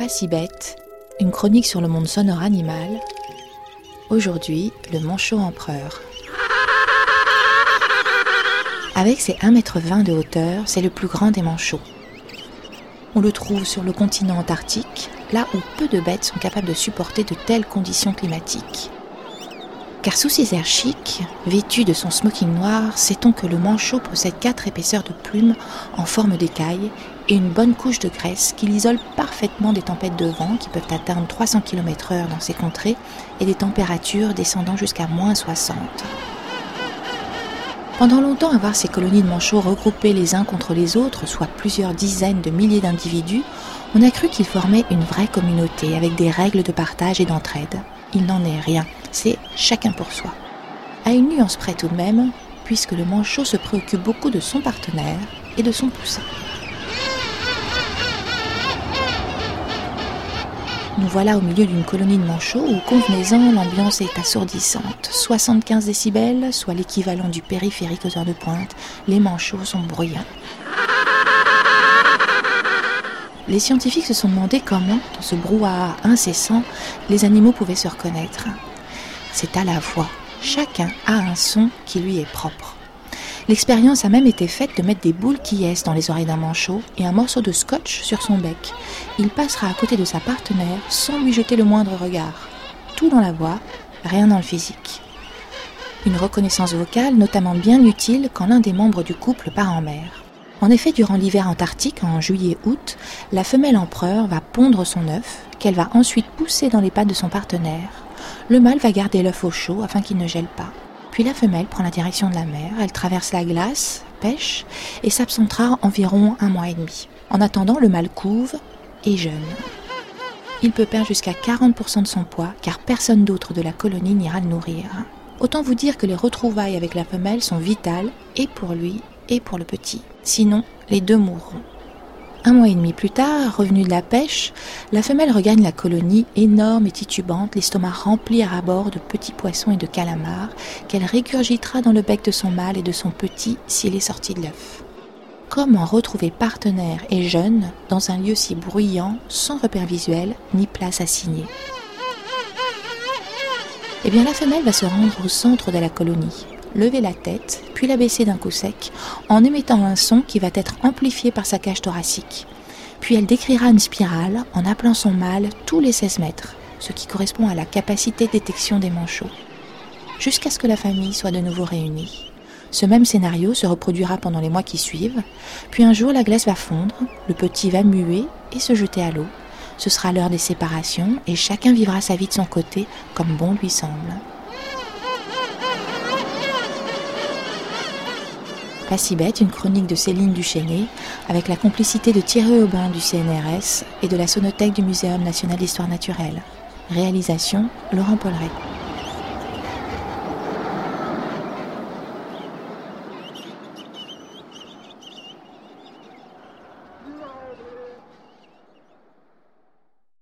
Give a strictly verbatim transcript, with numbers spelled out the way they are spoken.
Pas si bête, une chronique sur le monde sonore animal. Aujourd'hui, le manchot empereur. Avec ses un mètre vingt de hauteur, c'est le plus grand des manchots. On le trouve sur le continent antarctique, là où peu de bêtes sont capables de supporter de telles conditions climatiques. Car sous ses airs chics, vêtu de son smoking noir, sait-on que le manchot possède quatre épaisseurs de plumes en forme d'écaille et une bonne couche de graisse qui l'isole parfaitement des tempêtes de vent qui peuvent atteindre trois cents kilomètres heure dans ces contrées et des températures descendant jusqu'à moins soixante. Pendant longtemps, à voir ces colonies de manchots regroupées les uns contre les autres, soit plusieurs dizaines de milliers d'individus, on a cru qu'ils formaient une vraie communauté avec des règles de partage et d'entraide. Il n'en est rien, c'est chacun pour soi. À une nuance près tout de même, puisque le manchot se préoccupe beaucoup de son partenaire et de son poussin. Nous voilà au milieu d'une colonie de manchots où, convenez-en, l'ambiance est assourdissante. soixante-quinze décibels, soit l'équivalent du périphérique aux heures de pointe, les manchots sont bruyants. Les scientifiques se sont demandé comment, dans ce brouhaha incessant, les animaux pouvaient se reconnaître. C'est à la voix. Chacun a un son qui lui est propre. L'expérience a même été faite de mettre des boules qui hèsent dans les oreilles d'un manchot et un morceau de scotch sur son bec. Il passera à côté de sa partenaire sans lui jeter le moindre regard. Tout dans la voix, rien dans le physique. Une reconnaissance vocale notamment bien utile quand l'un des membres du couple part en mer. En effet, durant l'hiver antarctique, en juillet-août, la femelle empereur va pondre son œuf, qu'elle va ensuite pousser dans les pattes de son partenaire. Le mâle va garder l'œuf au chaud afin qu'il ne gèle pas. Puis la femelle prend la direction de la mer, elle traverse la glace, pêche, et s'absentera environ un mois et demi. En attendant, le mâle couve et jeûne. Il peut perdre jusqu'à quarante pour cent de son poids, car personne d'autre de la colonie n'ira le nourrir. Autant vous dire que les retrouvailles avec la femelle sont vitales, et pour lui, et pour le petit. Sinon, les deux mourront. Un mois et demi plus tard, revenue de la pêche, la femelle regagne la colonie, énorme et titubante, l'estomac rempli à ras-bord de petits poissons et de calamars, qu'elle régurgitera dans le bec de son mâle et de son petit s'il est sorti de l'œuf. Comment retrouver partenaire et jeune dans un lieu si bruyant, sans repère visuel, ni place assignée ? Eh bien, la femelle va se rendre au centre de la colonie, lever la tête, puis la baisser d'un coup sec, en émettant un son qui va être amplifié par sa cage thoracique. Puis elle décrira une spirale en appelant son mâle tous les seize mètres, ce qui correspond à la capacité de détection des manchots, jusqu'à ce que la famille soit de nouveau réunie. Ce même scénario se reproduira pendant les mois qui suivent, puis un jour la glace va fondre, le petit va muer et se jeter à l'eau. Ce sera l'heure des séparations et chacun vivra sa vie de son côté comme bon lui semble. Pas si bête, une chronique de Céline Duchesnay, avec la complicité de Thierry Aubin du C N R S et de la Sonothèque du Muséum national d'histoire naturelle. Réalisation, Laurent Polleret.